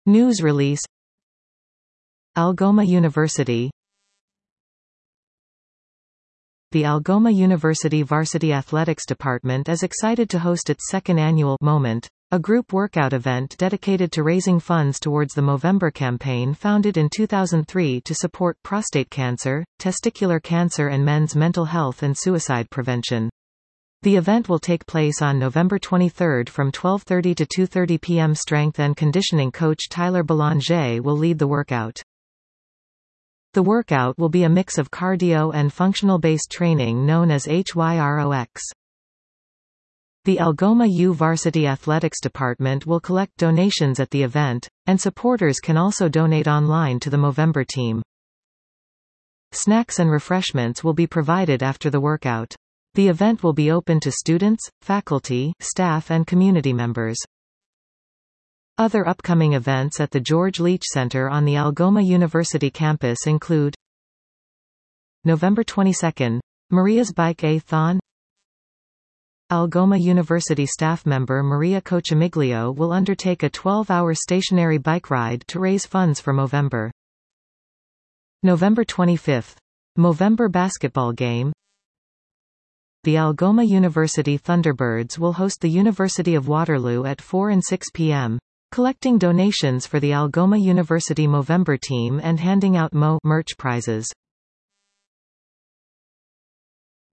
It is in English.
News release. Algoma University. The Algoma University Varsity Athletics Department is excited to host its second annual Moment, a group workout event dedicated to raising funds towards the Movember campaign founded in 2003 to support prostate cancer, testicular cancer and men's mental health and suicide prevention. The event will take place on November 23 from 12:30 to 2:30 p.m. Strength and conditioning coach Tyler Belanger will lead the workout. The workout will be a mix of cardio and functional-based training known as HYROX. The Algoma U Varsity Athletics Department will collect donations at the event, and supporters can also donate online to the Movember team. Snacks and refreshments will be provided after the workout. The event will be open to students, faculty, staff and community members. Other upcoming events at the George Leach Center on the Algoma University campus include November 22, Maria's Bike-a-thon. Algoma University staff member Maria Cochimiglio will undertake a 12-hour stationary bike ride to raise funds for Movember. November 25, Movember basketball game. The Algoma University Thunderbirds will host the University of Waterloo at 4 and 6 p.m., collecting donations for the Algoma University Movember team and handing out merch prizes.